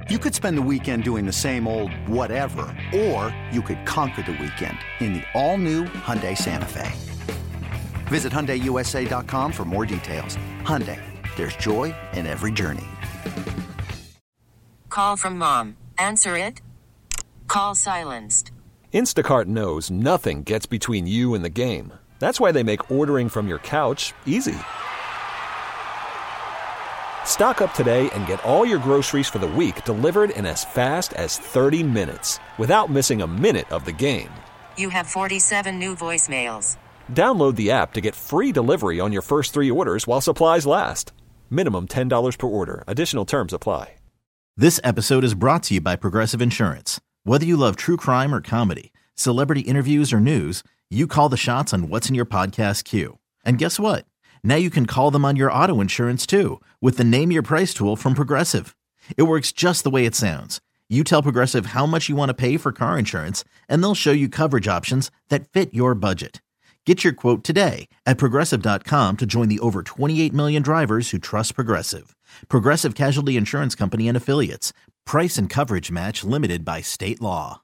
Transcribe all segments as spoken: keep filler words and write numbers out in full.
You could spend the weekend doing the same old whatever, or you could conquer the weekend in the all-new Hyundai Santa Fe. Visit Hyundai U S A dot com for more details. Hyundai, there's joy in every journey. Call from mom. Answer it. Call silenced. Instacart knows nothing gets between you and the game. That's why they make ordering from your couch easy. Stock up today and get all your groceries for the week delivered in as fast as thirty minutes without missing a minute of the game. You have forty-seven new voicemails. Download the app to get free delivery on your first three orders while supplies last. Minimum ten dollars per order. Additional terms apply. This episode is brought to you by Progressive Insurance. Whether you love true crime or comedy, celebrity interviews or news, you call the shots on what's in your podcast queue. And guess what? Now you can call them on your auto insurance too with the Name Your Price tool from Progressive. It works just the way it sounds. You tell Progressive how much you want to pay for car insurance, and they'll show you coverage options that fit your budget. Get your quote today at Progressive dot com to join the over twenty-eight million drivers who trust Progressive. Progressive Casualty Insurance Company and Affiliates. Price and coverage match limited by state law.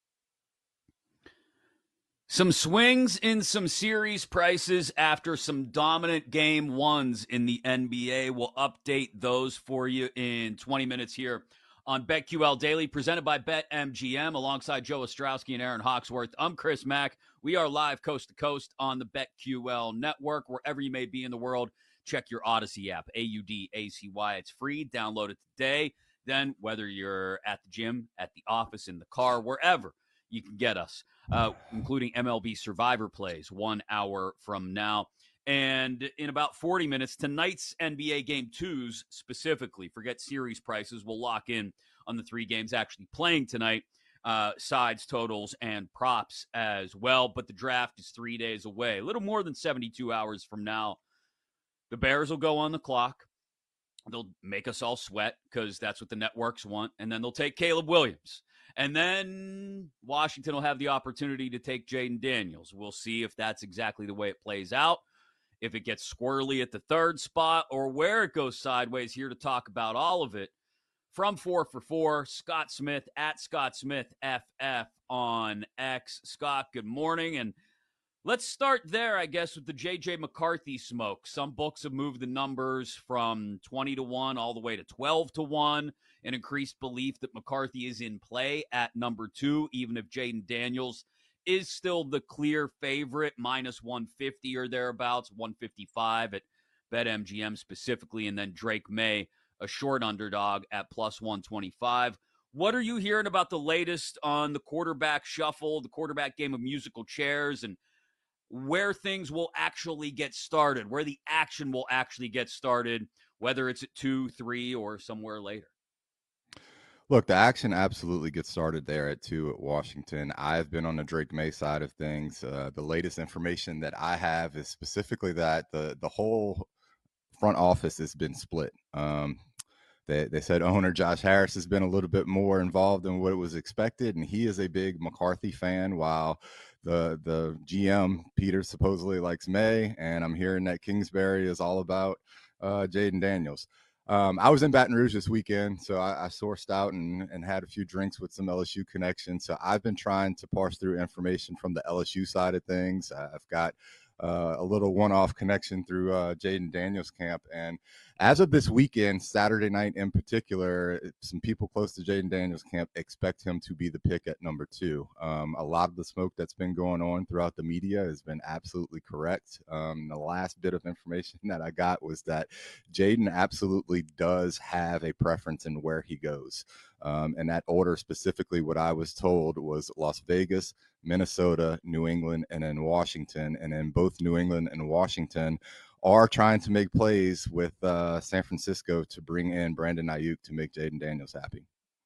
Some swings in some series prices after some dominant game ones in the N B A. We'll update those for you in twenty minutes here on BetQL Daily, presented by BetMGM, alongside Joe Ostrowski and Aaron Hawksworth. I'm Chris Mack. We are live coast to coast on the BetQL network. Wherever you may be in the world, check your Odyssey app, A U D A C Y. It's free. Download it today. Then, whether you're at the gym, at the office, in the car, wherever, you can get us, uh, including M L B Survivor plays one hour from now. And in about forty minutes, tonight's N B A Game twos specifically, forget series prices, we'll lock in on the three games actually playing tonight, uh, sides, totals, and props as well. But the draft is three days away, a little more than seventy-two hours from now. The Bears will go on the clock. They'll make us all sweat because that's what the networks want. And then they'll take Caleb Williams. And then Washington will have the opportunity to take Jaden Daniels. We'll see if that's exactly the way it plays out, if it gets squirrely at the third spot, or where it goes sideways. Here to talk about all of it from four for four, Scott Smith at Scott Smith F F on X. Scott, good morning. And let's start there, I guess, with the J J McCarthy smoke. Some books have moved the numbers from twenty to one all the way to twelve to one. An increased belief that McCarthy is in play at number two, even if Jaden Daniels is still the clear favorite, minus one fifty or thereabouts, one fifty-five at BetMGM specifically, and then Drake May, a short underdog at plus one twenty-five. What are you hearing about the latest on the quarterback shuffle, the quarterback game of musical chairs, and where things will actually get started, where the action will actually get started, whether it's at two, three, or somewhere later? Look, the action absolutely gets started there at two at Washington. I've been on the Drake May side of things. Uh, the latest information that I have is specifically that the the whole front office has been split. Um, they, they said owner Josh Harris has been a little bit more involved than what it was expected, and he is a big McCarthy fan, while the the G M, Peter, supposedly likes May, and I'm hearing that Kingsbury is all about uh, Jaden Daniels. Um, I was in Baton Rouge this weekend, so I, I sourced out and, and had a few drinks with some L S U connections. So I've been trying to parse through information from the L S U side of things. I've got uh, a little one-off connection through uh, Jaden Daniels' camp. And as of this weekend, Saturday night in particular, some people close to Jaden Daniels' camp expect him to be the pick at number two. Um, a lot of the smoke that's been going on throughout the media has been absolutely correct. Um, the last bit of information that I got was that Jaden absolutely does have a preference in where he goes. Um, and that order, specifically what I was told, was Las Vegas, Minnesota, New England, and then Washington. And then both New England and Washington are trying to make plays with uh, San Francisco to bring in Brandon Ayuk to make Jaden Daniels happy.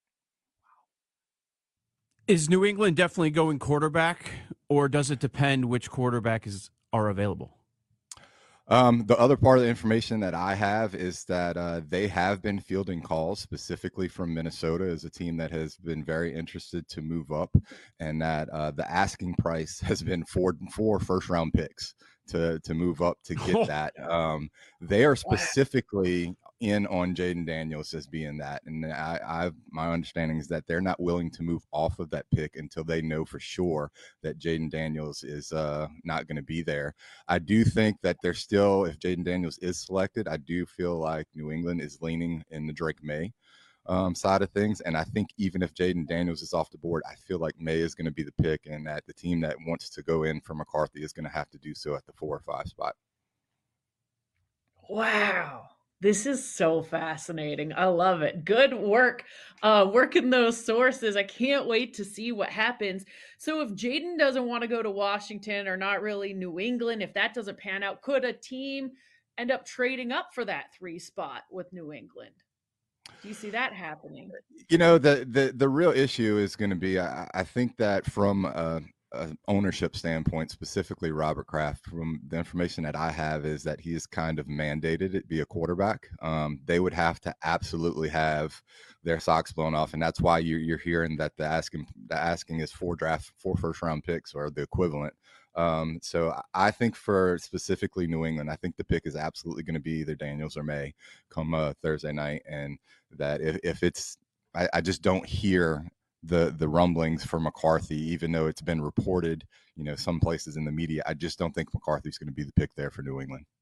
Is New England definitely going quarterback, or does it depend which quarterback is are available? Um, the other part of the information that I have is that uh, they have been fielding calls specifically from Minnesota as a team that has been very interested to move up, and that uh, the asking price has been four, four first round picks to, to move up to get that. Um, they are specifically in on Jaden Daniels as being that. And I, I've, my understanding is that they're not willing to move off of that pick until they know for sure that Jaden Daniels is uh, not going to be there. I do think that they're still, if Jaden Daniels is selected, I do feel like New England is leaning in the Drake May um, side of things. And I think even if Jaden Daniels is off the board, I feel like May is going to be the pick, and that the team that wants to go in for McCarthy is going to have to do so at the four or five spot. Wow. This is so fascinating. I love it. Good work uh, working those sources. I can't wait to see what happens. So if Jaden doesn't want to go to Washington, or not really New England, if that doesn't pan out, could a team end up trading up for that three spot with New England? Do you see that happening? You know, the the, the real issue is going to be, I, I think that from a, a ownership standpoint, specifically Robert Kraft, from the information that I have, is that he is kind of mandated it be a quarterback. Um, they would have to absolutely have their socks blown off, and that's why you're, you're hearing that the asking the asking is four draft, four first round picks, or the equivalent. Um, so I think for specifically New England, I think the pick is absolutely going to be either Daniels or May come uh, Thursday night, and that if, if it's, I, I just don't hear the the rumblings for McCarthy, even though it's been reported, you know, some places in the media. I just don't think McCarthy's going to be the pick there for New England.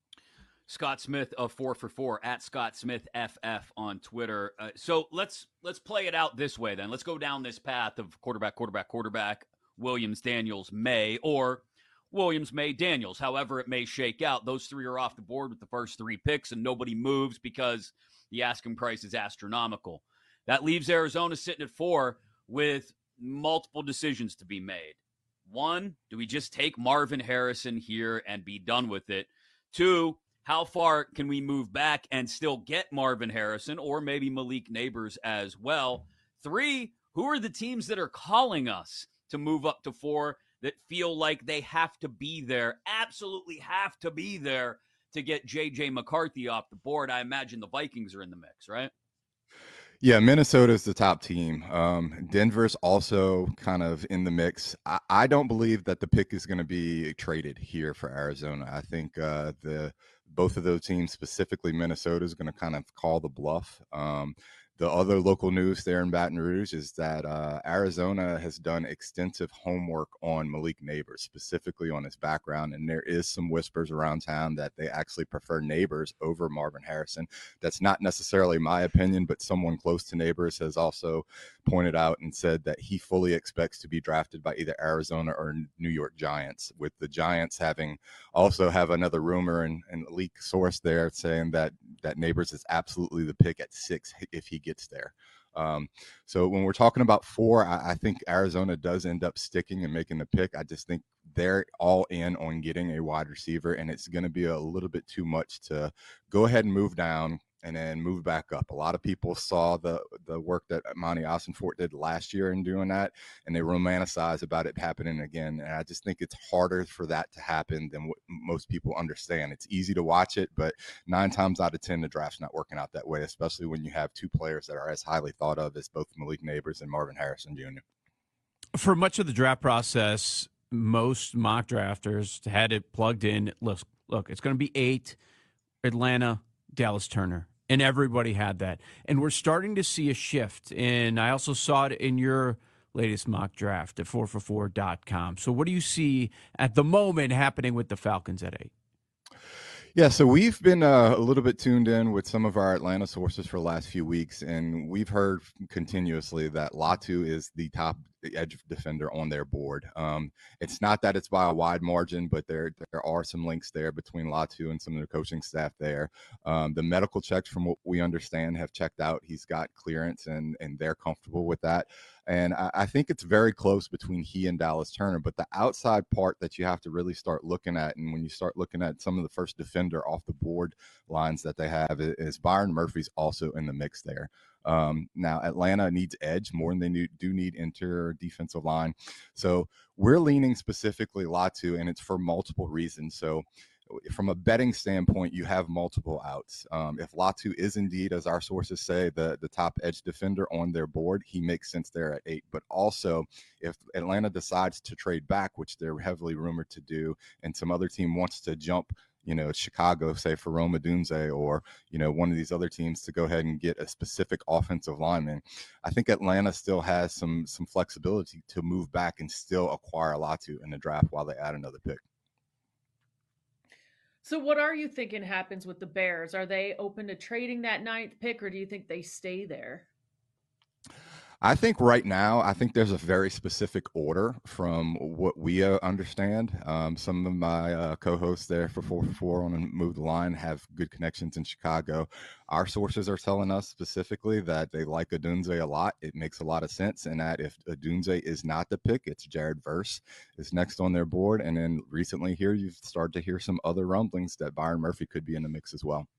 Scott Smith of four for four at Scott Smith F F on Twitter. Uh, so let's let's play it out this way then. Let's go down this path of quarterback, quarterback, quarterback, Williams, Daniels, May, or Williams, May, Daniels. However it may shake out, those three are off the board with the first three picks, and nobody moves because the asking price is astronomical. That leaves Arizona sitting at four with multiple decisions to be made. One, do we just take Marvin Harrison here and be done with it? Two, how far can we move back and still get Marvin Harrison, or maybe Malik Neighbors as well? Three, who are the teams that are calling us to move up to four that feel like they have to be there, absolutely have to be there to get J J McCarthy off the board? I imagine the Vikings are in the mix, right? Yeah, Minnesota's the top team. Um, Denver's also kind of in the mix. I, I don't believe that the pick is going to be traded here for Arizona. I think uh, the both of those teams, specifically Minnesota, is going to kind of call the bluff. Um, The other local news there in Baton Rouge is that uh, Arizona has done extensive homework on Malik Neighbors, specifically on his background. And there is some whispers around town that they actually prefer Neighbors over Marvin Harrison. That's not necessarily my opinion, but someone close to Neighbors has also pointed out and said that he fully expects to be drafted by either Arizona or New York Giants, with the Giants having also have another rumor and, and leak source there saying that that Neighbors is absolutely the pick at six if he gets there. Um, so when we're talking about four, I, I think Arizona does end up sticking and making the pick. I just think they're all in on getting a wide receiver, and it's going to be a little bit too much to go ahead and move down and then move back up. A lot of people saw the the work that Monty Ossenfort did last year in doing that, and they romanticize about it happening again. And I just think it's harder for that to happen than what most people understand. It's easy to watch it, but nine times out of ten, the draft's not working out that way, especially when you have two players that are as highly thought of as both Malik Neighbors and Marvin Harrison Junior For much of the draft process, most mock drafters had it plugged in. Look, look, it's going to be eight, Atlanta, Dallas Turner. And everybody had that. And we're starting to see a shift. And I also saw it in your latest mock draft at four for four dot com. So what do you see at the moment happening with the Falcons at eight? Yeah, so we've been uh, a little bit tuned in with some of our Atlanta sources for the last few weeks, and we've heard continuously that Latu is the top edge defender on their board. Um, it's not that it's by a wide margin, but there there are some links there between Latu and some of the coaching staff there. Um, the medical checks, from what we understand, have checked out. He's got clearance, and and they're comfortable with that. And I, I think it's very close between he and Dallas Turner. But the outside part that you have to really start looking at, and when you start looking at some of the first defender off the board lines that they have, is, is Byron Murphy's also in the mix there. Um, now, Atlanta needs edge more than they need, do need interior defensive line. So we're leaning specifically Latu, and it's for multiple reasons. So from a betting standpoint, you have multiple outs. Um, if Latu is indeed, as our sources say, the, the top edge defender on their board, he makes sense there at eight. But also, if Atlanta decides to trade back, which they're heavily rumored to do, and some other team wants to jump you know, Chicago, say for Rome Odunze, or, you know, one of these other teams to go ahead and get a specific offensive lineman. I think Atlanta still has some some flexibility to move back and still acquire Latu in the draft while they add another pick. So what are you thinking happens with the Bears? Are they open to trading that ninth pick, or do you think they stay there? I think right now, I think there's a very specific order from what we uh, understand. Um, some of my uh, co-hosts there for four for four on Move the Line have good connections in Chicago. Our sources are telling us specifically that they like Odunze a lot. It makes a lot of sense, and that if Odunze is not the pick, it's Jared Verse is next on their board. And then recently here, you've started to hear some other rumblings that Byron Murphy could be in the mix as well.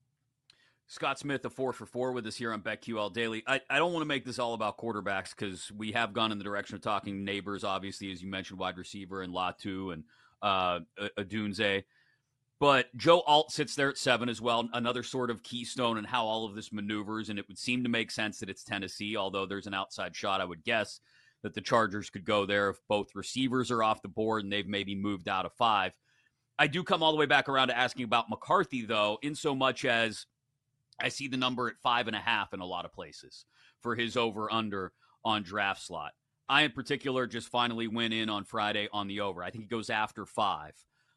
Scott Smith, a four for four with us here on BetQL Daily. I, I don't want to make this all about quarterbacks because we have gone in the direction of talking neighbors, obviously, as you mentioned, wide receiver and Latu and uh, Odunze. But Joe Alt sits there at seven as well, another sort of keystone in how all of this maneuvers, and it would seem to make sense that it's Tennessee, although there's an outside shot, I would guess, that the Chargers could go there if both receivers are off the board and they've maybe moved out of five. I do come all the way back around to asking about McCarthy, though, in so much as I see the number at five and a half in a lot of places for his over-under on draft slot. I, in particular, just finally went in on Friday on the over. I think he goes after five.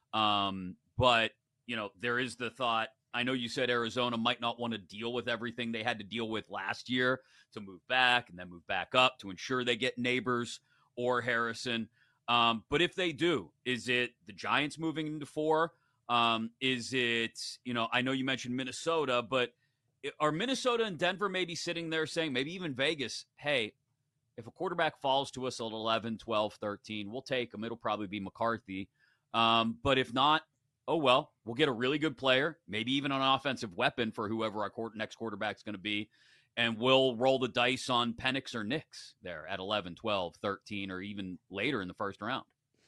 Um, but, you know, there is the thought, I know you said Arizona might not want to deal with everything they had to deal with last year to move back and then move back up to ensure they get Neighbors or Harrison. Um, but if they do, is it the Giants moving into four? Um, is it, you know, I know you mentioned Minnesota, but are Minnesota and Denver maybe sitting there saying, maybe even Vegas, hey, if a quarterback falls to us at eleven, twelve, thirteen, we'll take him. It'll probably be McCarthy. Um, but if not, oh, well, we'll get a really good player, maybe even an offensive weapon for whoever our court, next quarterback's going to be, and we'll roll the dice on Penix or Nix there at eleven, twelve, thirteen, or even later in the first round.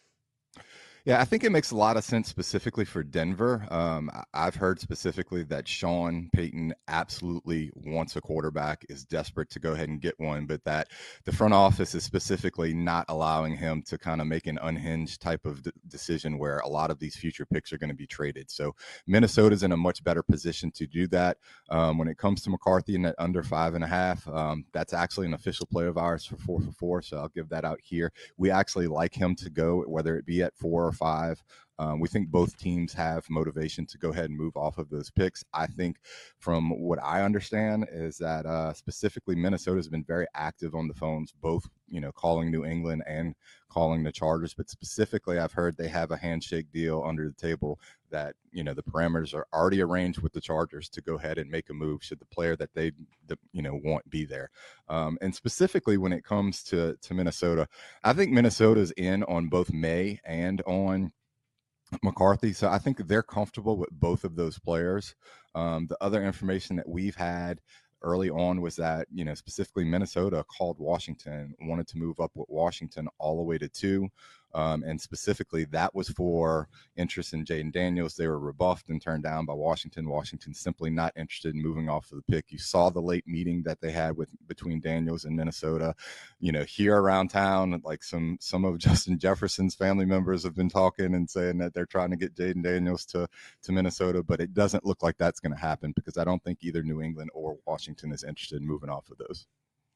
Yeah, I think it makes a lot of sense specifically for Denver. Um, I've heard specifically that Sean Payton absolutely wants a quarterback, is desperate to go ahead and get one, but that the front office is specifically not allowing him to kind of make an unhinged type of d- decision where a lot of these future picks are going to be traded. So Minnesota's in a much better position to do that. Um, when it comes to McCarthy and at under five and a half, um, that's actually an official play of ours for four for four, so I'll give that out here. We actually like him to go, whether it be at four or five. Um, we think both teams have motivation to go ahead and move off of those picks. I think from what I understand is that uh, specifically Minnesota has been very active on the phones, both, you know, calling New England and calling the Chargers. But specifically, I've heard they have a handshake deal under the table that, you know, the parameters are already arranged with the Chargers to go ahead and make a move should the player that they, the, you know, want be there. Um, and specifically when it comes to, to Minnesota, I think Minnesota's in on both May and on McCarthy. So I think they're comfortable with both of those players. Um, the other information that we've had early on was that, you know, specifically Minnesota called Washington, wanted to move up with Washington all the way to two. Um, and specifically that was for interest in Jaden Daniels. They were rebuffed and turned down by Washington. Washington simply not interested in moving off of the pick. You saw the late meeting that they had with between Daniels and Minnesota. You know, here around town, like some some of Justin Jefferson's family members have been talking and saying that they're trying to get Jaden Daniels to to Minnesota, but it doesn't look like that's going to happen because I don't think either New England or Washington is interested in moving off of those.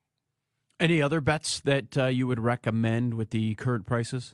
Any other bets that uh, you would recommend with the current prices?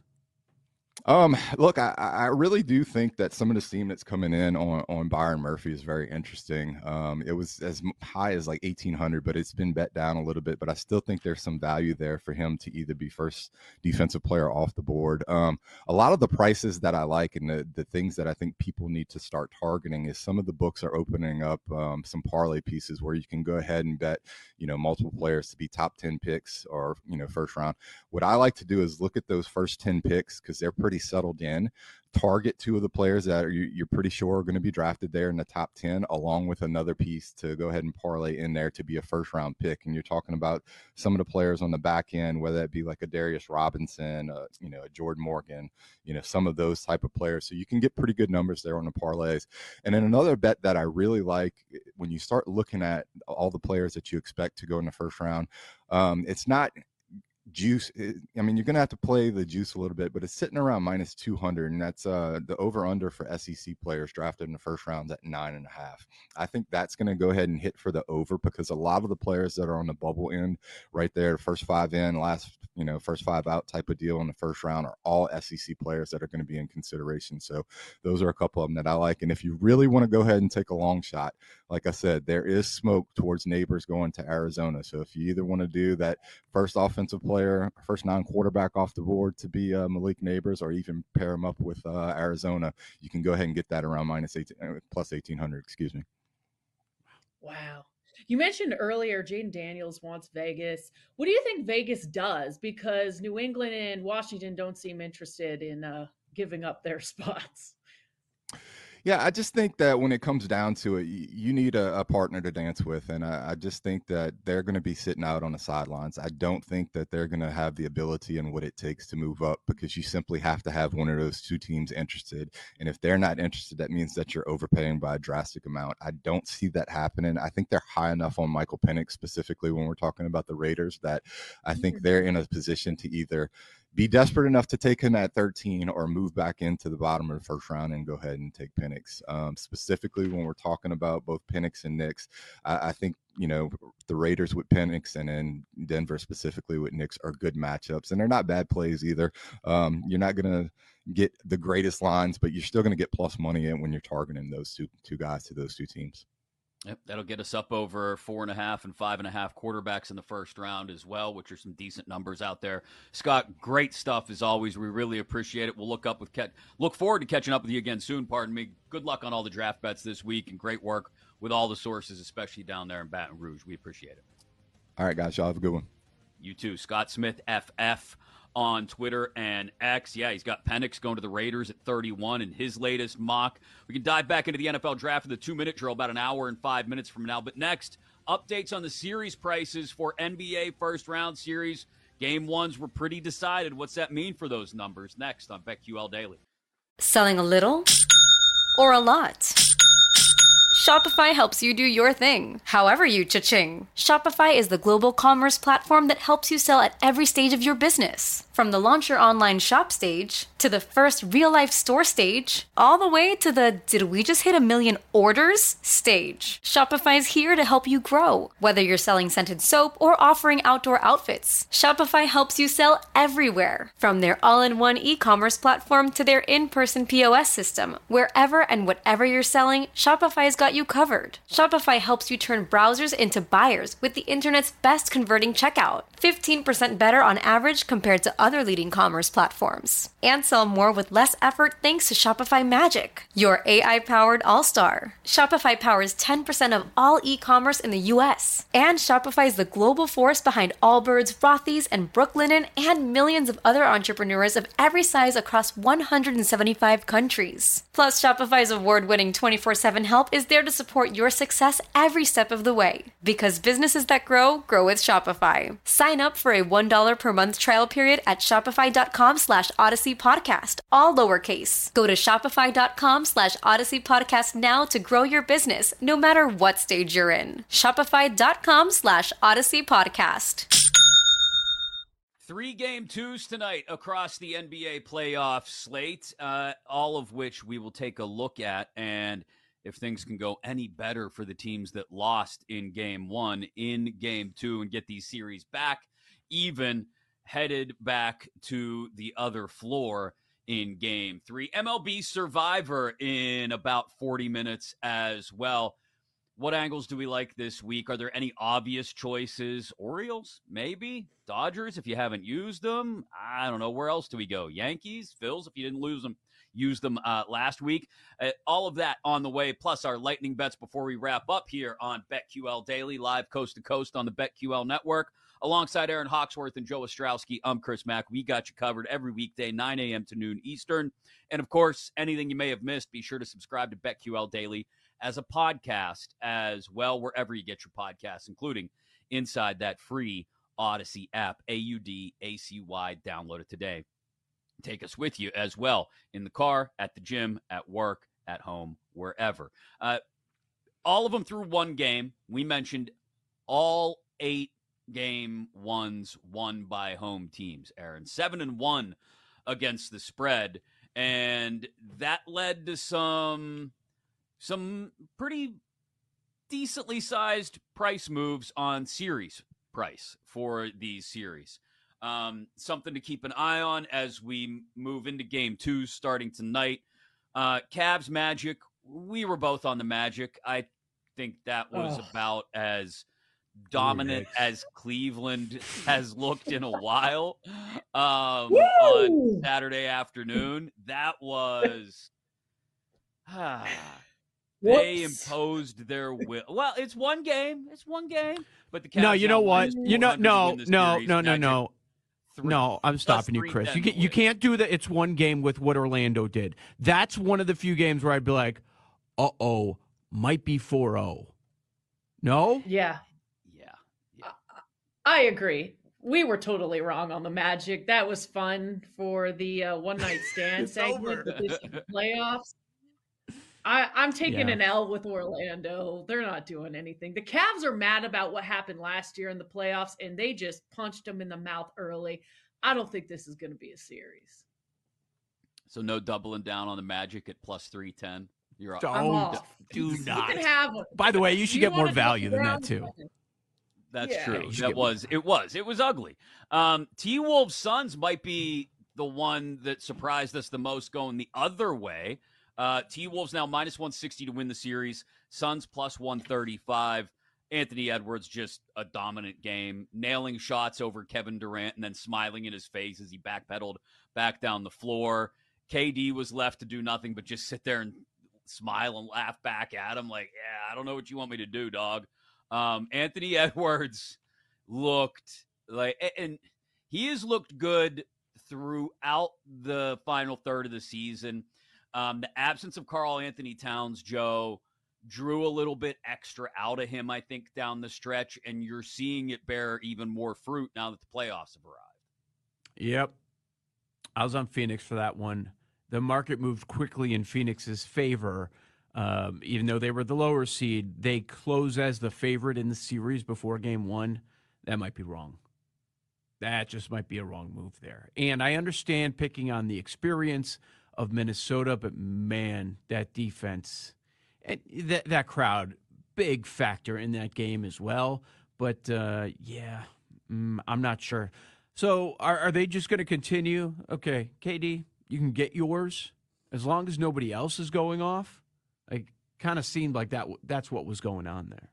Um, look, I, I really do think that some of the steam that's coming in on, on Byron Murphy is very interesting. Um, it was as high as like eighteen hundred, but it's been bet down a little bit, but I still think there's some value there for him to either be first defensive player off the board. Um, a lot of the prices that I like and the, the things that I think people need to start targeting is some of the books are opening up um, some parlay pieces where you can go ahead and bet, you know, multiple players to be top ten picks or, you know, first round. What I like to do is look at those first ten picks because they're pretty settled in, target two of the players that are, you, you're pretty sure are going to be drafted there in the top ten, along with another piece to go ahead and parlay in there to be a first round pick. And you're talking about some of the players on the back end, whether that be like a Darius Robinson, uh, you know, a Jordan Morgan, you know, some of those type of players. So you can get pretty good numbers there on the parlays. And then another bet that I really like when you start looking at all the players that you expect to go in the first round, um, it's not juice, I mean, you're going to have to play the juice a little bit, but it's sitting around minus two hundred, and that's uh, the over-under for S E C players drafted in the first round at nine and a half. I think that's going to go ahead and hit for the over, because a lot of the players that are on the bubble end right there, the first five in, last, you know, first five out type of deal in the first round, are all S E C players that are going to be in consideration. So those are a couple of them that I like. And if you really want to go ahead and take a long shot, like I said, there is smoke towards Neighbors going to Arizona. So if you either want to do that first offensive player, first non-quarterback off the board to be uh, Malik Neighbors, or even pair him up with uh, Arizona, you can go ahead and get that around minus eighteen, plus eighteen hundred, excuse me. Wow. You mentioned earlier Jaden Daniels wants Vegas. What do you think Vegas does? Because New England and Washington don't seem interested in uh, giving up their spots. Yeah, I just think that when it comes down to it, you, you need a, a partner to dance with. And I, I just think that they're going to be sitting out on the sidelines. I don't think that they're going to have the ability and what it takes to move up, because you simply have to have one of those two teams interested. And if they're not interested, that means that you're overpaying by a drastic amount. I don't see that happening. I think they're high enough on Michael Penix, specifically when we're talking about the Raiders, that I think they're in a position to either be desperate enough to take him at thirteen or move back into the bottom of the first round and go ahead and take Penix. Um, specifically, when we're talking about both Penix and Nix, I, I think, you know, the Raiders with Penix and then Denver specifically with Nix are good matchups, and they're not bad plays either. Um, you're not going to get the greatest lines, but you're still going to get plus money in when you're targeting those two, two guys to those two teams. Yep, that'll get us up over four and a half and five and a half quarterbacks in the first round as well, which are some decent numbers out there. Scott, great stuff as always. We really appreciate it. We'll look up with Ke- look forward to catching up with you again soon. Pardon me. Good luck on all the draft bets this week, and great work with all the sources, especially down there in Baton Rouge. We appreciate it. All right, guys, y'all have a good one. You too, Scott Smith F F on Twitter and X. Yeah, he's got Penix going to the Raiders at thirty-one in his latest mock. We can dive back into the N F L draft in the two-minute drill about an hour and five minutes from now. But next, updates on the series prices for N B A first-round series. Game ones were pretty decided. What's that mean for those numbers? Next on BetQL Daily. Selling a little or a lot? Shopify helps you do your thing, however you cha-ching. Shopify is the global commerce platform that helps you sell at every stage of your business. From the launch your online shop stage, to the first real-life store stage, all the way to the did we just hit a million orders stage. Shopify's here to help you grow. Whether you're selling scented soap or offering outdoor outfits, Shopify helps you sell everywhere. From their all-in-one e-commerce platform to their in-person P O S system, wherever and whatever you're selling, Shopify's got you covered. Shopify helps you turn browsers into buyers with the internet's best converting checkout. fifteen percent better on average compared to other leading commerce platforms. And sell more with less effort thanks to Shopify Magic, your A I-powered all-star. Shopify powers ten percent of all e-commerce in the U S. And Shopify is the global force behind Allbirds, Rothy's, and Brooklinen, and millions of other entrepreneurs of every size across one hundred seventy-five countries. Plus, Shopify's award-winning twenty-four seven help is there to support your success every step of the way. Because businesses that grow, grow with Shopify. Sign up for a one dollar per month trial period at shopify.com slash Odyssey Podcast, all lowercase. Go to shopify.com slash Odyssey Podcast now to grow your business, no matter what stage you're in. Shopify.com slash Odyssey Podcast. Three game twos tonight across the N B A playoff slate, uh, all of which we will take a look at. And if things can go any better for the teams that lost in game one, in game two, and get these series back, even headed back to the other floor in game three. M L B Survivor in about forty minutes as well. What angles do we like this week? Are there any obvious choices? Orioles, maybe? Dodgers, if you haven't used them? I don't know. Where else do we go? Yankees? Phils, if you didn't lose them, use them uh, last week. Uh, all of that on the way, plus our lightning bets before we wrap up here on BetQL Daily, live coast to coast on the BetQL Network. Alongside Aaron Hawksworth and Joe Ostrowski, I'm Chris Mack. We got you covered every weekday, nine a.m. to noon Eastern. And, of course, anything you may have missed, be sure to subscribe to BetQL Daily as a podcast as well, wherever you get your podcasts, including inside that free Odyssey app, A U D A C Y. Download it today. Take us with you as well in the car, at the gym, at work, at home, wherever. Uh, all of them through one game. We mentioned all eight game ones won by home teams, Aaron. Seven and one against the spread. And that led to some some pretty decently sized price moves on series price for these series. Um, something to keep an eye on as we move into game two starting tonight. Uh, Cavs Magic, we were both on the Magic. I think that was oh. about as dominant as Cleveland has looked in a while um, on Saturday afternoon. That was ah, they imposed their will. Well, it's one game. It's one game. But the Cavs no, you know what? You know, no, no, series. no, no, Magic, no. three, no, I'm stopping you, Chris. You, can, you can't do that. It's one game with what Orlando did. That's one of the few games where I'd be like, uh-oh, might be four oh. No? Yeah. I agree. We were totally wrong on the Magic. That was fun for the uh, one night stand segment of the playoffs. I, I'm taking Yeah. an L with Orlando. They're not doing anything. The Cavs are mad about what happened last year in the playoffs, and they just punched them in the mouth early. I don't think this is going to be a series. So no doubling down on the Magic at plus three ten. You're off. I'm off. Do You not. can have one. By the way, you should You get more wanna go value than that, around- too. That's Yeah. true. Yeah, you should that get was it was it was ugly. Um, T-Wolves Suns might be the one that surprised us the most going the other way. Uh, T-Wolves now minus one sixty to win the series. Suns plus one thirty-five. Anthony Edwards just a dominant game, nailing shots over Kevin Durant and then smiling in his face as he backpedaled back down the floor. K D was left to do nothing but just sit there and smile and laugh back at him like, yeah, I don't know what you want me to do, dog. Um, Anthony Edwards looked like, and he has looked good throughout the final third of the season. Um, the absence of Karl Anthony Towns, Joe, drew a little bit extra out of him, I think, down the stretch, and you're seeing it bear even more fruit now that the playoffs have arrived. Yep. I was on Phoenix for that one. The market moved quickly in Phoenix's favor. Um, even though they were the lower seed, they close as the favorite in the series before game one. That might be wrong. That just might be a wrong move there. And I understand picking on the experience of Minnesota, but man, that defense and that that crowd, big factor in that game as well. But uh, yeah, mm, I'm not sure. So are, are they just going to continue? Okay, K D, you can get yours as long as nobody else is going off. Like, kind of seemed like that. That's what was going on there.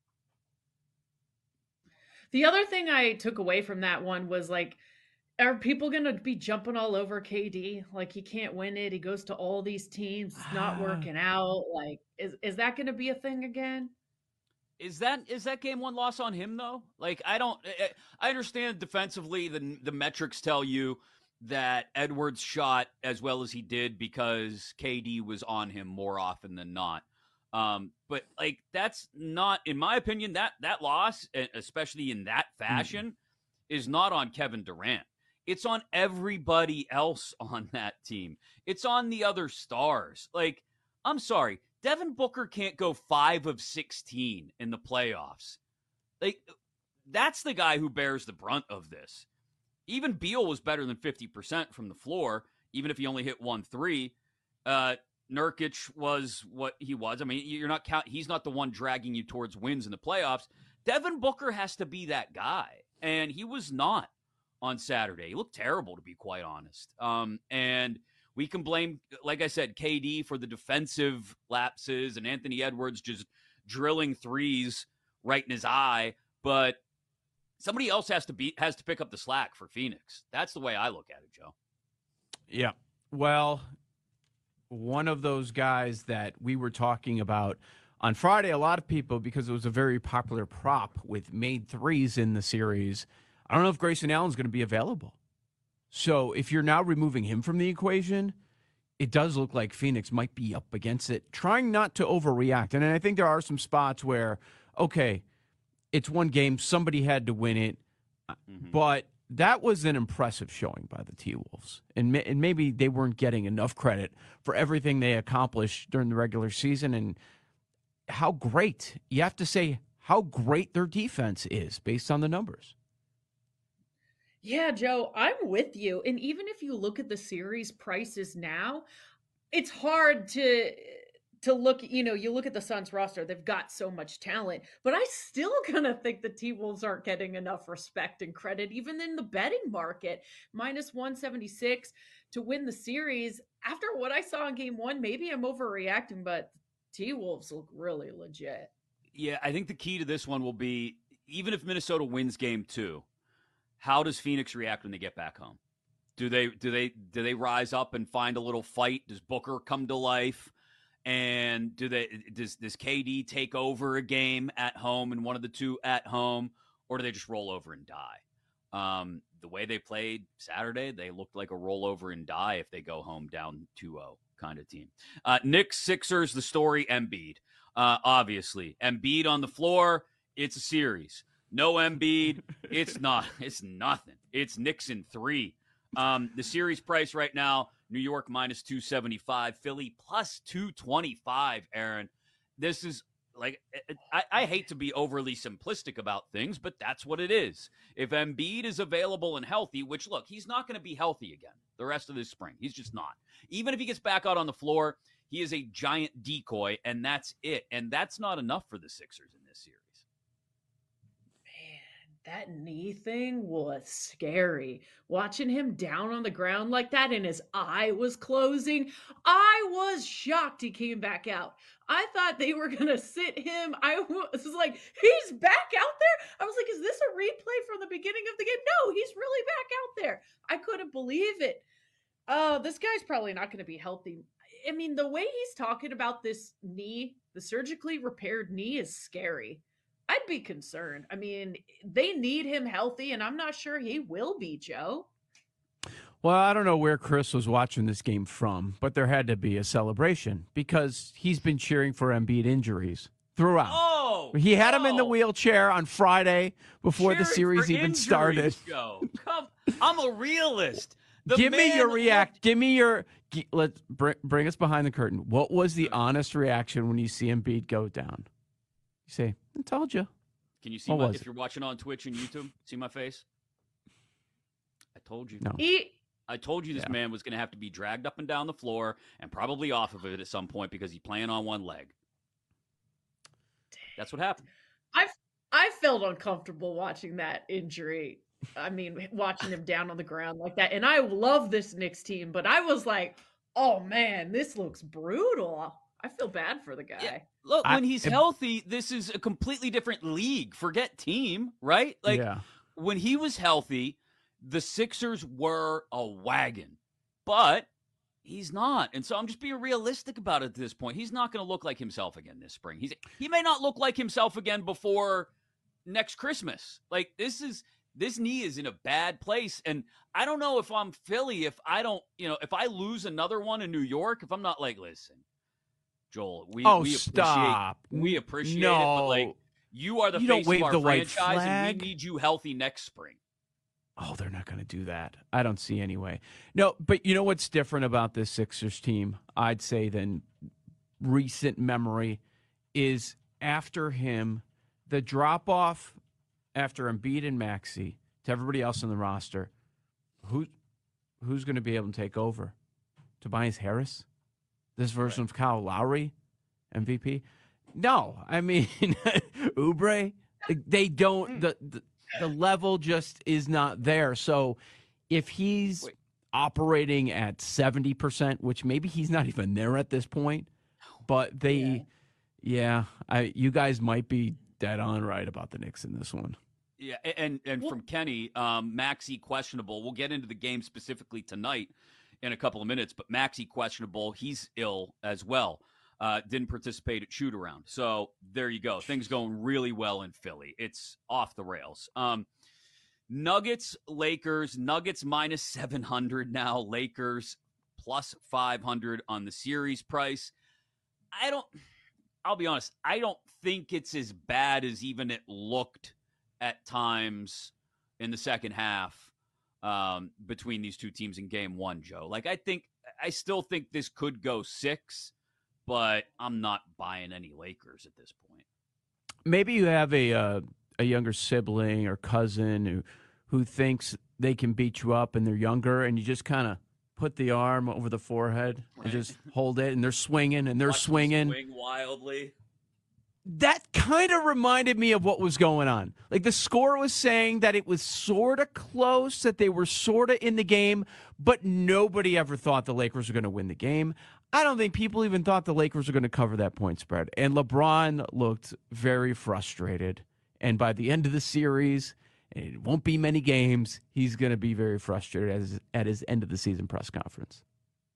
The other thing I took away from that one was like, are people going to be jumping all over K D? Like, he can't win it. He goes to all these teams. It's not working out. Like, is is that going to be a thing again? Is that is that game one loss on him though? Like, I don't. I understand defensively the the metrics tell you that Edwards shot as well as he did because K D was on him more often than not. Um, but like, that's not, in my opinion, that that loss, especially in that fashion, mm-hmm. is not on Kevin Durant. It's on everybody else on that team. It's on the other stars. Like, I'm sorry, Devin Booker can't go five of sixteen in the playoffs. Like, that's the guy who bears the brunt of this. Even Beal was better than fifty percent from the floor, even if he only hit one three. Uh, Nurkic was what he was. I mean, you're not count. He's not the one dragging you towards wins in the playoffs. Devin Booker has to be that guy, and he was not on Saturday. He looked terrible, to be quite honest. Um, and we can blame, like I said, K D for the defensive lapses and Anthony Edwards just drilling threes right in his eye, but somebody else has to be has to pick up the slack for Phoenix. That's the way I look at it, Joe. Yeah. Well, one of those guys that we were talking about on Friday, a lot of people, because it was a very popular prop with made threes in the series, I don't know if Grayson Allen's going to be available. So if you're now removing him from the equation, it does look like Phoenix might be up against it, trying not to overreact. And I think there are some spots where, okay, it's one game, somebody had to win it, mm-hmm. but that was an impressive showing by the T-Wolves. And, and maybe they weren't getting enough credit for everything they accomplished during the regular season and how great, you have to say, how great their defense is based on the numbers. Yeah, Joe, I'm with you. And even if you look at the series prices now, it's hard to to look, you know, you look at the Suns roster, they've got so much talent, but I still kind of think the T-Wolves aren't getting enough respect and credit, even in the betting market. Minus one seventy-six to win the series. After what I saw in game one, maybe I'm overreacting, but T-Wolves look really legit. Yeah, I think the key to this one will be, even if Minnesota wins game two, how does Phoenix react when they get back home? Do they do they do they rise up and find a little fight? Does Booker come to life? And do they does does K D take over a game at home and one of the two at home, or do they just roll over and die? Um, the way they played Saturday, they looked like a rollover and die if they go home down two oh kind of team. Uh, Knicks, Sixers, the story, Embiid. Uh, obviously, Embiid on the floor, it's a series. No Embiid, it's not. It's nothing. It's Knicks in three. Um, the series price right now, New York minus two seventy-five, Philly plus two twenty-five, Aaron. This is like, I, I hate to be overly simplistic about things, but that's what it is. If Embiid is available and healthy, which, look, he's not going to be healthy again the rest of this spring. He's just not. Even if he gets back out on the floor, he is a giant decoy, and that's it. And that's not enough for the Sixers in this series. That knee thing was scary. Watching him down on the ground like that and his eye was closing, I was shocked he came back out. I thought they were going to sit him. I was like, he's back out there? I was like, is this a replay from the beginning of the game? No, he's really back out there. I couldn't believe it. Oh, this guy's probably not going to be healthy. I mean, the way he's talking about this knee, the surgically repaired knee, is scary. I'd be concerned. I mean, they need him healthy, and I'm not sure he will be, Joe. Well, I don't know where Chris was watching this game from, but there had to be a celebration because he's been cheering for Embiid injuries throughout. Oh, he had oh. him in the wheelchair on Friday before Cheering the series even injuries, started. Joe. Come, I'm a realist. The Give me your react. Looked- Give me your. Let's bring, bring us behind the curtain. What was the honest reaction when you see Embiid go down? You say, I told you. Can you see what my, was if it? you're watching on Twitch and YouTube, see my face? I told you. No. He, I told you this Yeah. man was going to have to be dragged up and down the floor and probably off of it at some point because he's playing on one leg. That's what happened. I I felt uncomfortable watching that injury. I mean, watching him down on the ground like that. And I love this Knicks team, but I was like, oh man, this looks brutal. I feel bad for the guy. Yeah. Look, I- when he's it- healthy, this is a completely different league. Forget team, right? Like yeah. when he was healthy, the Sixers were a wagon, but he's not. And so I'm just being realistic about it at this point. He's not going to look like himself again this spring. He's he may not look like himself again before next Christmas. Like this is this knee is in a bad place. And I don't know if I'm Philly, if I don't, you know, if I lose another one in New York, if I'm not like, listen, Joel, we, Oh, we stop. appreciate we appreciate no. it, but like you are the You don't face wave of our the white franchise, flag. and we need you healthy next spring. Oh, they're not going to do that. I don't see anyway. No, but you know what's different about this Sixers team, I'd say, than recent memory is after him, the drop-off after Embiid and Maxey to everybody else on the roster, who, who's going to be able to take over? Tobias Harris? This version right. of Kyle Lowry, M V P? No. I mean, Oubre? They don't... The, the The level just is not there. So if he's Wait. operating at seventy percent, which maybe he's not even there at this point, but they, yeah, yeah I, you guys might be dead on right about the Knicks in this one. Yeah, and and well, from Kenny, um, Maxey questionable. We'll get into the game specifically tonight in a couple of minutes, but Maxey questionable. He's ill as well. Uh, didn't participate at shoot around. So there you go. Things going really well in Philly. It's off the rails. Um, Nuggets, Lakers, Nuggets minus seven hundred now. Lakers plus five hundred on the series price. I don't, I'll be honest, I don't think it's as bad as even it looked at times in the second half um, between these two teams in game one, Joe. Like, I think, I still think this could go six. But I'm not buying any Lakers at this point. maybe you have a uh, a younger sibling or cousin who who thinks they can beat you up and they're younger, and you just kind of put the arm over the forehead right. and just hold it, and they're swinging and they're Watch swinging. Swing wildly. That kind of reminded me of what was going on. Like the score was saying that it was sort of close, that they were sort of in the game, but nobody ever thought the Lakers were going to win the game. I don't think people even thought the Lakers were going to cover that point spread. And LeBron looked very frustrated. And by the end of the series, it won't be many games, he's going to be very frustrated at his, at his end of the season press conference.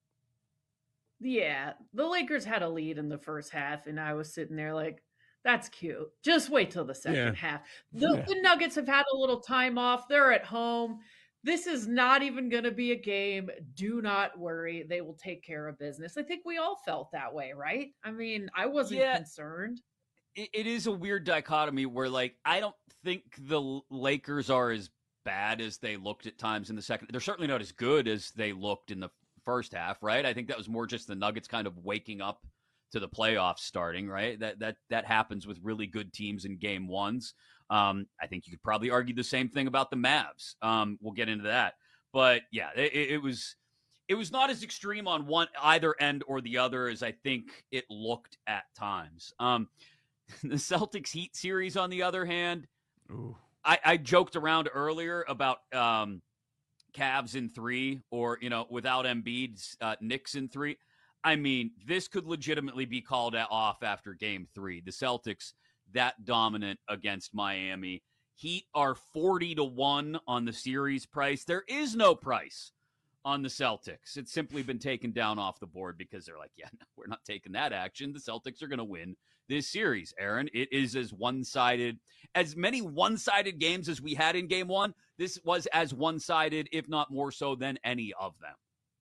Yeah, the Lakers had a lead in the first half, and I was sitting there like, that's cute. Just wait till the second Yeah. half. The, Yeah. the Nuggets have had a little time off. They're at home. This is not even going to be a game. Do not worry. They will take care of business. I think we all felt that way, right? I mean, I wasn't Yeah. concerned. It, it is a weird dichotomy where, like, I don't think the Lakers are as bad as they looked at times in the second. They're certainly not as good as they looked in the first half, right? I think that was more just the Nuggets kind of waking up to the playoffs starting, right? That that that happens with really good teams in game ones. Um, I think you could probably argue the same thing about the Mavs. Um, we'll get into that, but yeah, it, it was it was not as extreme on one either end or the other as I think it looked at times. Um, the Celtics Heat series, on the other hand, Ooh. I, I joked around earlier about um, Cavs in three, or you know, without Embiid, uh, Knicks in three. I mean, this could legitimately be called off after game three. The Celtics that dominant against Miami. Heat are forty to one on the series price. There is no price on the Celtics. It's simply been taken down off the board because they're like, yeah, no, we're not taking that action. The Celtics are going to win this series, Aaron. It is as one-sided, as many one-sided games as we had in game one. This was as one-sided, if not more so, than any of them.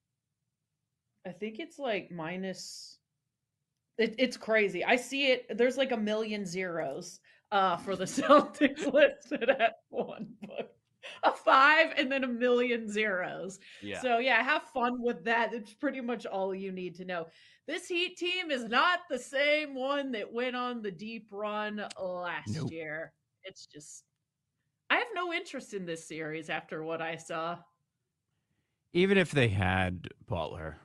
I think it's like minus. It, it's crazy. I see it. There's like a million zeros uh, for the Celtics listed at one book. A five and then a million zeros. Yeah. So, yeah, have fun with that. It's pretty much all you need to know. This Heat team is not the same one that went on the deep run last Nope. year. It's just, I have no interest in this series after what I saw. Even if they had Butler,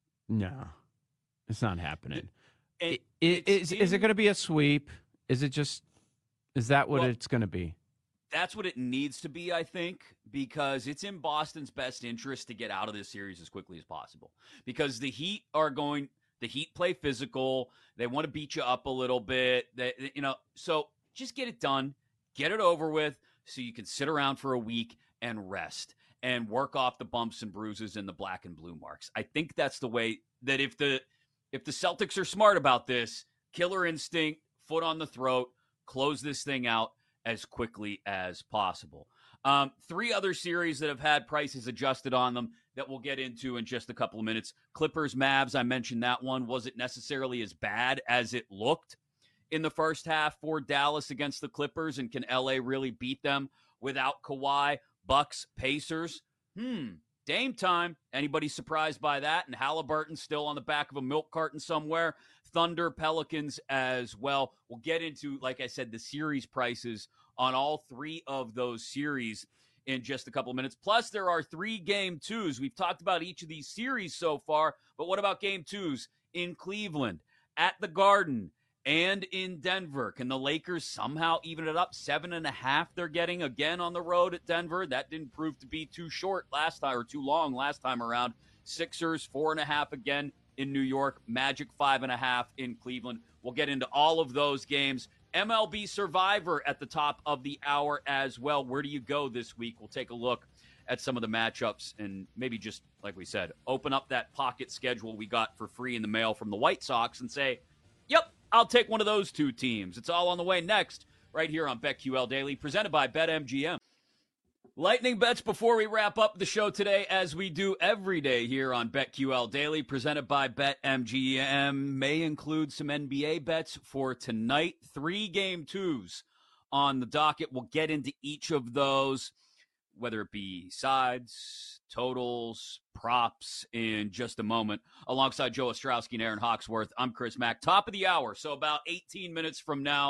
no, it's not happening. It, It, it, is, is it going to be a sweep? Is it just, is that what Well, it's going to be? That's what it needs to be, I think, because it's in Boston's best interest to get out of this series as quickly as possible. Because the Heat are going, the Heat play physical. They want to beat you up a little bit. They, you know, so just get it done, get it over with, so you can sit around for a week and rest and work off the bumps and bruises and the black and blue marks. I think that's the way that if the if the Celtics are smart about this, killer instinct, foot on the throat, close this thing out as quickly as possible. Um, three other series that have had prices adjusted on them that we'll get into in just a couple of minutes. Clippers, Mavs, I mentioned that one. Wasn't necessarily as bad as it looked in the first half for Dallas against the Clippers, and can L A really beat them without Kawhi? Bucks, Pacers, hmm, Dame time. Anybody surprised by that? And Halliburton still on the back of a milk carton somewhere. Thunder, Pelicans as well. We'll get into, like I said, the series prices on all three of those series in just a couple of minutes. Plus, there are three game twos. We've talked about each of these series so far, but what about game twos in Cleveland, at the Garden, and in Denver? Can the Lakers somehow even it up? Seven and a half they're getting again on the road at Denver. That didn't prove to be too short last time, or too long last time around. Sixers, four and a half again in New York. Magic, five and a half in Cleveland. We'll get into all of those games. M L B Survivor at the top of the hour as well. Where do you go this week? We'll take a look at some of the matchups and maybe just, like we said, open up that pocket schedule we got for free in the mail from the White Sox and say, yep, I'll take one of those two teams. It's all on the way next, right here on BetQL Daily, presented by BetMGM. Lightning bets before we wrap up the show today, as we do every day here on BetQL Daily, presented by BetMGM. May include some N B A bets for tonight. Three game twos on the docket. We'll get into each of those, whether it be sides, totals, props, in just a moment. Alongside Joe Ostrowski and Aaron Hawksworth, I'm Chris Mack. Top of the hour, so about eighteen minutes from now,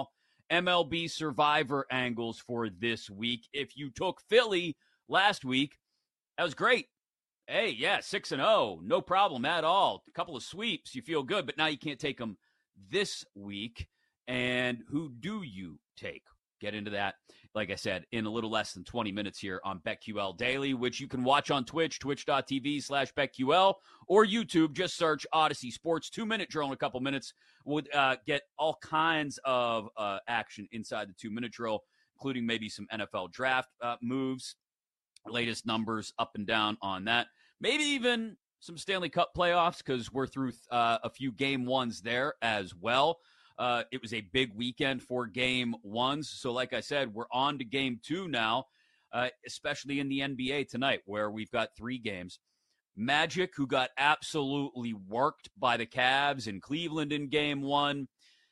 M L B Survivor angles for this week. If you took Philly last week, that was great. Hey, yeah, six and oh, no problem at all. A couple of sweeps, you feel good, but now you can't take them this week. And who do you take? Get into that, like I said, in a little less than twenty minutes here on BetQL Daily, which you can watch on Twitch, twitch.tv slash BetQL, or YouTube. Just search Odyssey Sports. Two-minute drill in a couple minutes. Would uh, get all kinds of uh, action inside the two-minute drill, including maybe some N F L draft uh, moves, latest numbers up and down on that. Maybe even some Stanley Cup playoffs, because we're through uh, a few game ones there as well. Uh, it was a big weekend for game ones. So like I said, we're on to game two now, uh, especially in the N B A tonight, where we've got three games. Magic, who got absolutely worked by the Cavs in Cleveland in game one.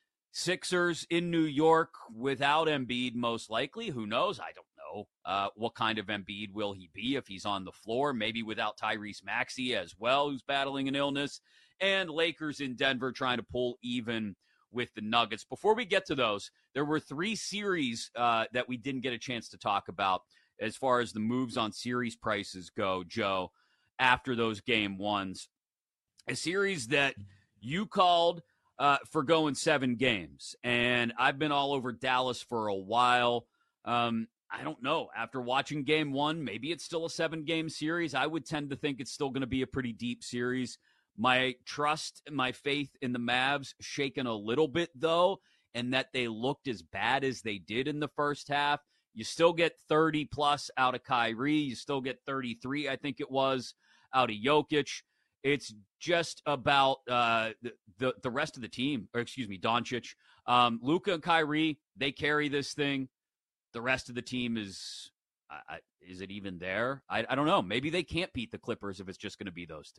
Sixers in New York without Embiid, most likely. Who knows? I don't know. Uh, what kind of Embiid will he be if he's on the floor? Maybe without Tyrese Maxey as well, who's battling an illness. And Lakers in Denver trying to pull even with the Nuggets. Before we get to those, there were three series uh, that we didn't get a chance to talk about as far as the moves on series prices go, Joe, after those game ones. A series that you called uh, for going seven games, and I've been all over Dallas for a while. Um, I don't know. After watching game one, maybe it's still a seven-game series. I would tend to think it's still going to be a pretty deep series. My trust, my faith in the Mavs shaken a little bit, though, and that they looked as bad as they did in the first half. You still get thirty-plus out of Kyrie. You still get thirty-three, I think it was, out of Jokic. It's just about uh, the, the the rest of the team, or excuse me, Doncic. Um, Luka and Kyrie, they carry this thing. The rest of the team is, uh, is it even there? I, I don't know. Maybe they can't beat the Clippers if it's just going to be those two.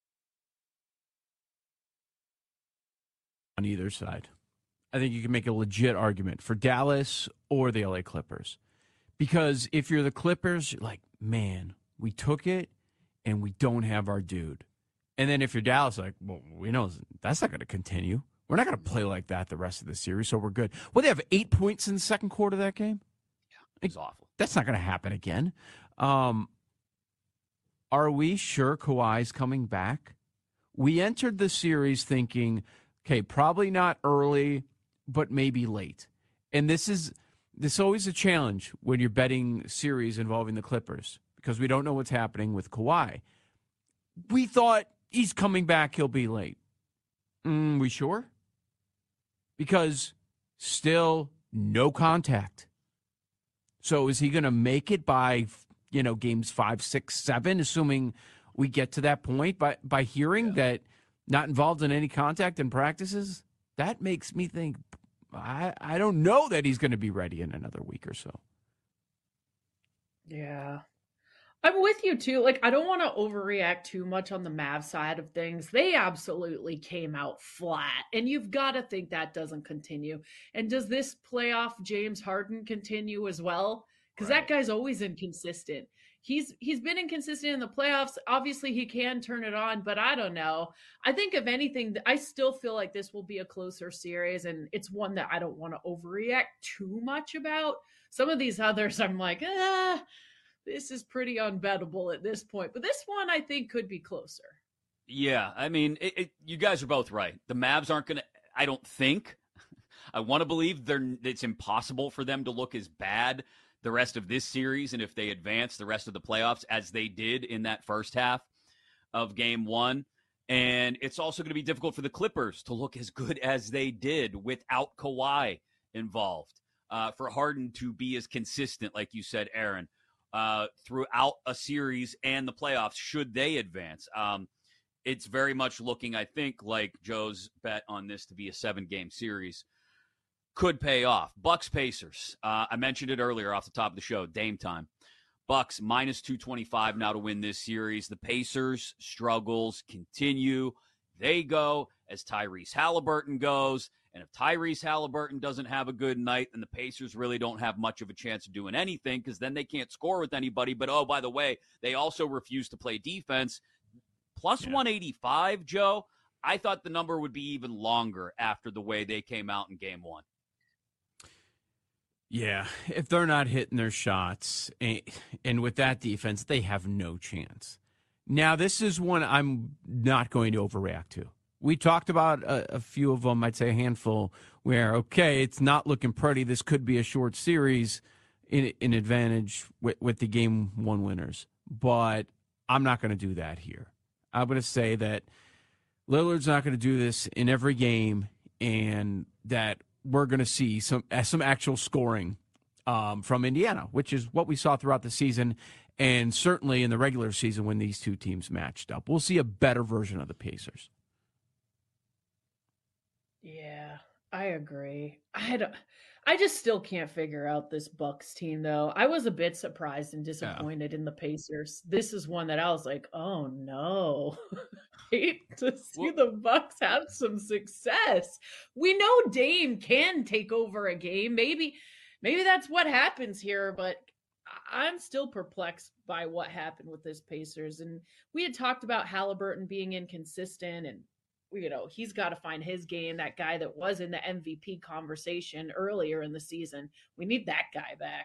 On either side, I think you can make a legit argument for Dallas or the L A Clippers. Because if you're the Clippers, you're like, man, we took it and we don't have our dude. And then if you're Dallas, like, well, we know that's not going to continue. We're not going to play like that the rest of the series, so we're good. Well, they have eight points in the second quarter of that game? Yeah, it was awful. That's not going to happen again. Um, are we sure Kawhi's coming back? We entered the series thinking, okay, probably not early, but maybe late. And this is this is always a challenge when you're betting series involving the Clippers, because we don't know what's happening with Kawhi. We thought he's coming back, he'll be late. Mm, we sure? Because still no contact. So is he going to make it by, you know, games five, six, seven, assuming we get to that point? By, by hearing yeah. that not involved in any contact in practices, that makes me think, I, I don't know that he's going to be ready in another week or so. Yeah. I'm with you too. Like, I don't want to overreact too much on the Mavs side of things. They absolutely came out flat, and you've got to think that doesn't continue. And does this playoff James Harden continue as well? Because right. that guy's always inconsistent. He's he's been inconsistent in the playoffs. Obviously, he can turn it on, but I don't know. I think, if anything, I still feel like this will be a closer series, and it's one that I don't want to overreact too much about. Some of these others, I'm like, ah, this is pretty unbettable at this point. But this one, I think, could be closer. Yeah, I mean, it, it, you guys are both right. The Mavs aren't going to, I don't think, I want to believe they're. it's impossible for them to look as bad the rest of this series, and if they advance the rest of the playoffs as they did in that first half of game one. And it's also going to be difficult for the Clippers to look as good as they did without Kawhi involved, uh, for Harden to be as consistent, like you said, Aaron, uh, throughout a series and the playoffs, should they advance. Um, it's very much looking, I think, like Joe's bet on this to be a seven-game series could pay off. Bucks Pacers. Uh, I mentioned it earlier off the top of the show. Dame time. Bucks minus two twenty-five now to win this series. The Pacers struggles continue. They go as Tyrese Halliburton goes. And if Tyrese Halliburton doesn't have a good night, then the Pacers really don't have much of a chance of doing anything, because then they can't score with anybody. But, oh, by the way, they also refuse to play defense. Plus yeah. one eighty-five, Joe. I thought the number would be even longer after the way they came out in game one. Yeah, if they're not hitting their shots, and, and with that defense, they have no chance. Now, this is one I'm not going to overreact to. We talked about a, a few of them, I'd say a handful, where, okay, it's not looking pretty. This could be a short series in, in advantage with, with the game one winners. But I'm not going to do that here. I'm going to say that Lillard's not going to do this in every game, and that we're going to see some some actual scoring um, from Indiana, which is what we saw throughout the season, and certainly in the regular season when these two teams matched up. We'll see a better version of the Pacers. Yeah, I agree. I don't, I just still can't figure out this Bucks team, though. I was a bit surprised and disappointed yeah. in the Pacers. This is one that I was like, oh no. Hate to see well, the Bucks have some success. We know Dame can take over a game. Maybe, maybe that's what happens here, but I'm still perplexed by what happened with this Pacers. And we had talked about Halliburton being inconsistent, and you know, he's got to find his game, that guy that was in the M V P conversation earlier in the season. We need that guy back.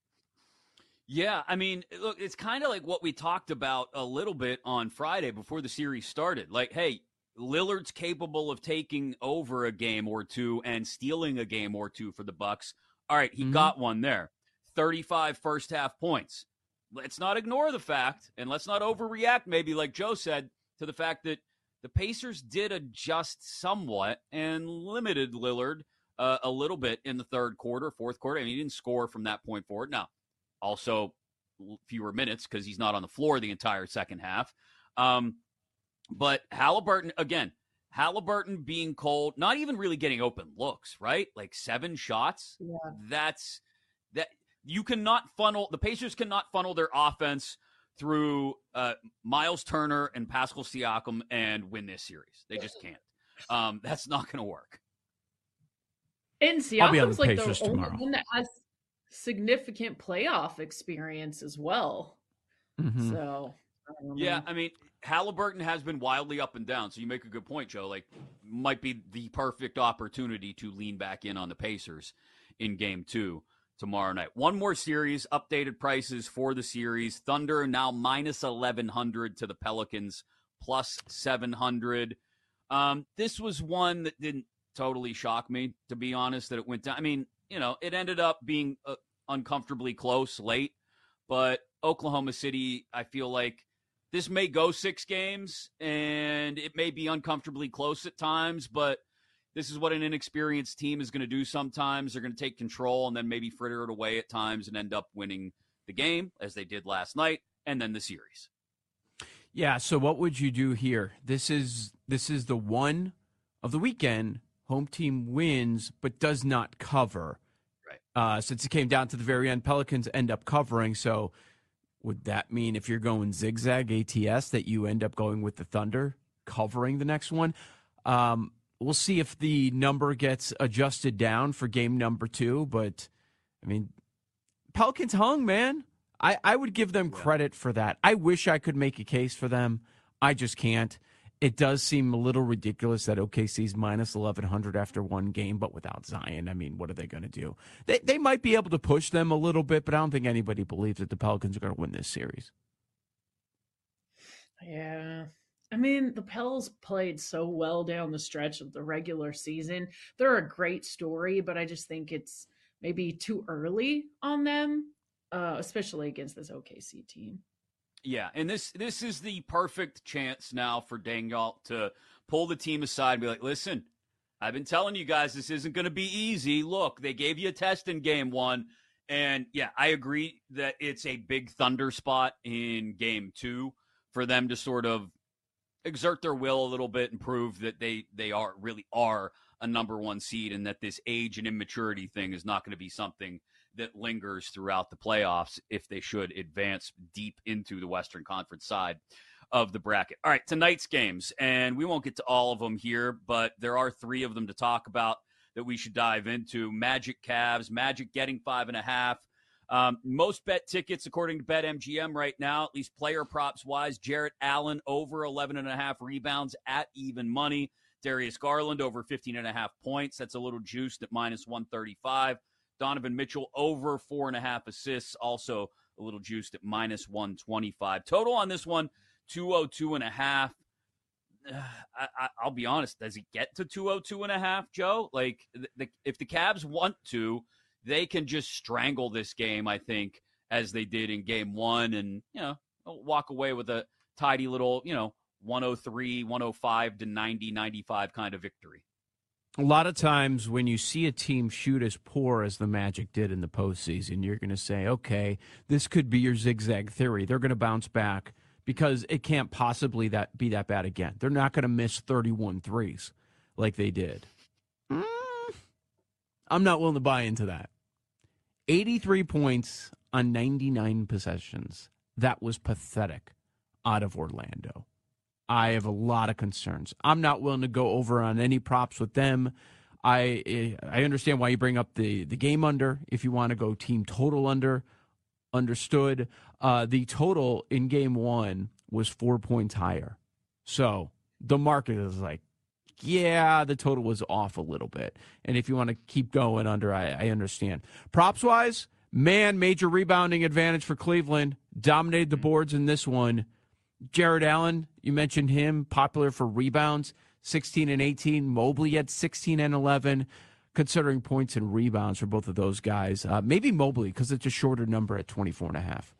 Yeah, I mean, look, it's kind of like what we talked about a little bit on Friday before the series started. Like, hey, Lillard's capable of taking over a game or two and stealing a game or two for the Bucks. All right, he mm-hmm. got one there. thirty-five first half points. Let's not ignore the fact, and let's not overreact, maybe like Joe said, to the fact that the Pacers did adjust somewhat and limited Lillard uh, a little bit in the third quarter, fourth quarter. I mean, he didn't score from that point forward. Now, also fewer minutes because he's not on the floor the entire second half. Um, but Halliburton, again, Halliburton being cold, not even really getting open looks, right? Like seven shots. Yeah. That's that you cannot funnel. The Pacers cannot funnel their offense through uh, Miles Turner and Pascal Siakam and win this series. They just can't. Um, that's not going to work. And Siakam's like the only tomorrow. one that has significant playoff experience as well. Mm-hmm. So, I don't know. Yeah, I mean, Halliburton has been wildly up and down. So you make a good point, Joe. Like, might be the perfect opportunity to lean back in on the Pacers in game two tomorrow night. One more series, updated prices for the series. Thunder now minus eleven hundred to the Pelicans, plus seven hundred. Um, this was one that didn't totally shock me, to be honest, that it went down. I mean, you know, it ended up being uh, uncomfortably close late, but Oklahoma City, I feel like this may go six games, and it may be uncomfortably close at times, but this is what an inexperienced team is going to do sometimes. They're going to take control and then maybe fritter it away at times and end up winning the game, as they did last night, and then the series. Yeah, so what would you do here? This is this is the one of the weekend. Home team wins but does not cover. Right. Uh, since it came down to the very end, Pelicans end up covering. So would that mean if you're going zigzag A T S that you end up going with the Thunder covering the next one? Um, we'll see if the number gets adjusted down for game number two. But, I mean, Pelicans hung, man. I, I would give them credit for that. I wish I could make a case for them. I just can't. It does seem a little ridiculous that O K C's minus eleven hundred after one game, but without Zion, I mean, what are they going to do? They they might be able to push them a little bit, but I don't think anybody believes that the Pelicans are going to win this series. Yeah. I mean, the Pels played so well down the stretch of the regular season. They're a great story, but I just think it's maybe too early on them, uh, especially against this O K C team. Yeah, and this this is the perfect chance now for Daigneault to pull the team aside and be like, listen, I've been telling you guys this isn't going to be easy. Look, they gave you a test in game one. And, yeah, I agree that it's a big Thunder spot in game two for them to sort of exert their will a little bit and prove that they, they are really are a number one seed and that this age and immaturity thing is not going to be something that lingers throughout the playoffs if they should advance deep into the Western Conference side of the bracket. All right, tonight's games, and we won't get to all of them here, but there are three of them to talk about that we should dive into. Magic Cavs, Magic getting five and a half. Um, most bet tickets, according to BetMGM right now, at least player props-wise, Jarrett Allen over eleven and a half rebounds at even money. Darius Garland over fifteen and a half points. That's a little juiced at minus one thirty-five. Donovan Mitchell over four and a half assists, also a little juiced at minus one twenty-five. Total on this one, two oh two and a half. I, I, I'll be honest, does it get to two oh two and a half, Joe? Like, the, the, if the Cavs want to, they can just strangle this game, I think, as they did in game one, and, you know, walk away with a tidy little, you know, one oh three, one oh five to ninety, ninety-five kind of victory. A lot of times when you see a team shoot as poor as the Magic did in the postseason, you're going to say, okay, this could be your zigzag theory. They're going to bounce back because it can't possibly that be that bad again. They're not going to miss thirty-one threes like they did. Mm, I'm not willing to buy into that. eighty-three points on ninety-nine possessions. That was pathetic out of Orlando. I have a lot of concerns. I'm not willing to go over on any props with them. I I understand why you bring up the, the game under. If you want to go team total under, understood. Uh, the total in game one was four points higher. So the market is like, yeah, the total was off a little bit. And if you want to keep going under, I, I understand. Props-wise, man, major rebounding advantage for Cleveland. Dominated the boards in this one. Jared Allen, you mentioned him, popular for rebounds, sixteen and eighteen. Mobley had sixteen and eleven, considering points and rebounds for both of those guys. Uh, maybe Mobley, because it's a shorter number at twenty-four and a half.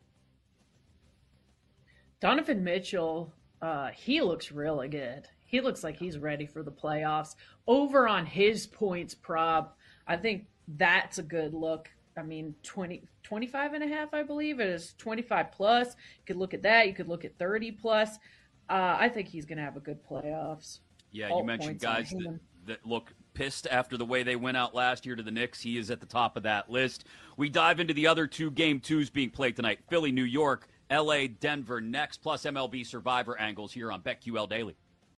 Donovan Mitchell, uh, he looks really good. He looks like he's ready for the playoffs. Over on his points prop, I think that's a good look. I mean, twenty, twenty-five and a half, I believe. It is twenty-five plus. You could look at that. You could look at thirty plus. Uh, I think he's going to have a good playoffs. Yeah, All you mentioned guys that, that look pissed after the way they went out last year to the Knicks. He is at the top of that list. We dive into the other two game twos being played tonight. Philly, New York, L A, Denver next, plus M L B Survivor angles here on BetQL Daily.